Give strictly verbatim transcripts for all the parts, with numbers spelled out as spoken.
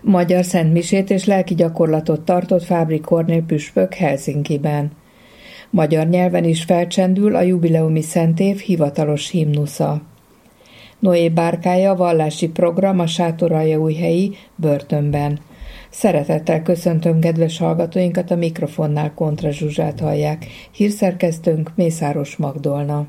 Magyar szentmisét és lelki gyakorlatot tartott Fábry Kornél püspök Helsinkiben. Magyar nyelven is felcsendül a jubileumi szentév hivatalos himnusza. Noé bárkája vallási program a Sátoraljaújhelyi börtönben. Szeretettel köszöntöm kedves hallgatóinkat, a mikrofonnál Kontra Zsuzsát hallják. Hírszerkesztőnk Mészáros Magdolna.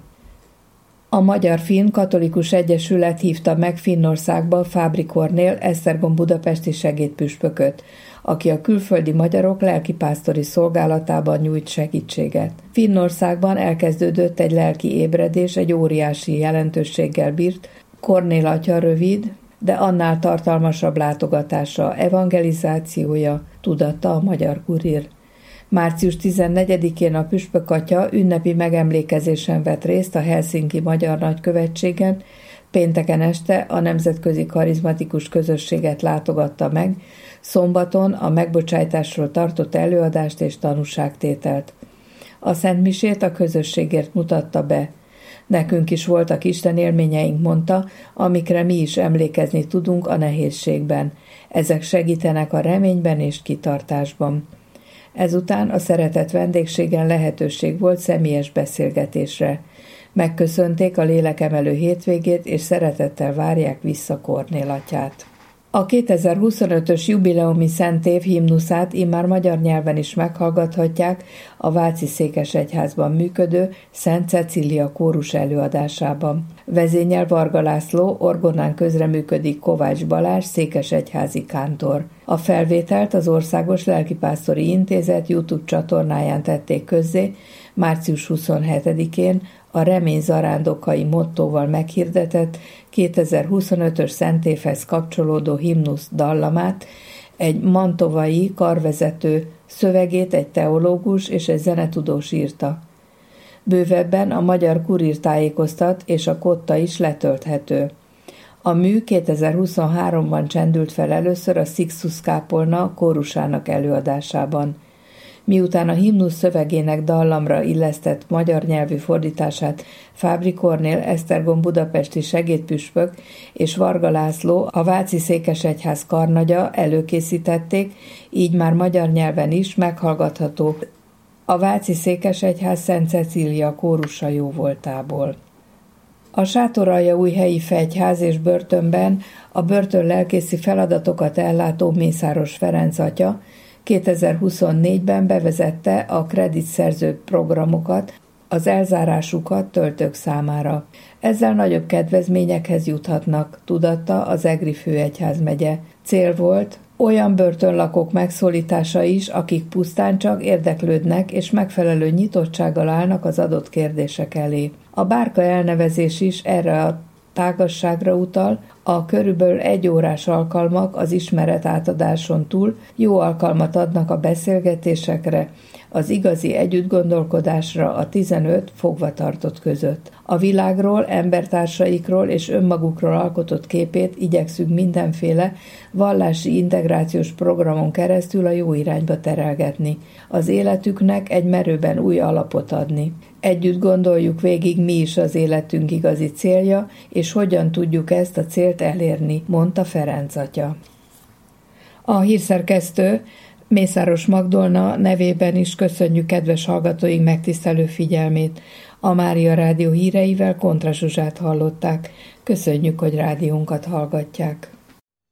A Magyar Finn Katolikus Egyesület hívta meg Finnországba Fábry Kornél Esztergom budapesti segédpüspököt, aki a külföldi magyarok lelkipásztori szolgálatában nyújt segítséget. Finnországban elkezdődött egy lelki ébredés, egy óriási jelentőséggel bírt Kornél atya rövid, de annál tartalmasabb látogatása, evangelizációja, tudatta a Magyar Kurír. március tizennegyedikén a püspök atya ünnepi megemlékezésen vett részt a Helsinki Magyar Nagykövetségen, pénteken este a nemzetközi karizmatikus közösséget látogatta meg, szombaton a megbocsájtásról tartott előadást és tanúságtételt. A szentmisét a közösségért mutatta be. Nekünk is voltak Isten élményeink, mondta, amikre mi is emlékezni tudunk a nehézségben. Ezek segítenek a reményben és kitartásban. Ezután a szeretett vendégségen lehetőség volt személyes beszélgetésre. Megköszönték a lélekemelő hétvégét, és szeretettel várják vissza Kornél atyát. A kétezer-huszonötös jubileumi szentév himnuszát immár magyar nyelven is meghallgathatják a Váci Székesegyházban működő Szent Cecília kórus előadásában. Vezényel Varga László, orgonán közreműködik Kovács Balázs, székesegyházi kántor. A felvételt az Országos Lelkipásztori Intézet YouTube csatornáján tették közzé március huszonhetedikén, a remény zarándokai mottóval meghirdetett kétezer-huszonötös szentévhez kapcsolódó himnusz dallamát, egy mantovai karvezető szövegét egy teológus és egy zenetudós írta. Bővebben a Magyar Kurír tájékoztat, és a kotta is letölthető. A mű kétezer-huszonháromban csendült fel először a Sixtus kápolna kórusának előadásában. Miután a himnusz szövegének dallamra illesztett magyar nyelvű fordítását Fábry Kornél Esztergom budapesti segédpüspök és Varga László, a Váci Székesegyház karnagya előkészítették, így már magyar nyelven is meghallgatható a Váci Székesegyház Szent Cecília kórusa jóvoltából. A Sátoraljaújhelyi Fegyház és börtönben a börtön lelkészi feladatokat ellátó Mészáros Ferenc atya kétezer-huszonnégyben bevezette a kreditszerző programokat, az elzárásukat töltők számára. Ezzel nagyobb kedvezményekhez juthatnak, tudatta az Egri főegyházmegye. Cél volt olyan börtönlakók megszólítása is, akik pusztán csak érdeklődnek és megfelelő nyitottsággal állnak az adott kérdések elé. A bárka elnevezés is erre a tágasságra utal, a körülbelül egy órás alkalmak az ismeret átadáson túl jó alkalmat adnak a beszélgetésekre, az igazi együttgondolkodásra a tizenöt fogvatartott között. A világról, embertársaikról és önmagukról alkotott képét igyekszünk mindenféle vallási integrációs programon keresztül a jó irányba terelgetni, az életüknek egy merőben új alapot adni. Együtt gondoljuk végig, mi is az életünk igazi célja, és hogyan tudjuk ezt a célt elérni, mondta Ferenc atya. A hírszerkesztő Mészáros Magdolna nevében is köszönjük kedves hallgatóink megtisztelő figyelmét. A Mária Rádió híreivel Kontra Zsuzsát hallották. Köszönjük, hogy rádiónkat hallgatják.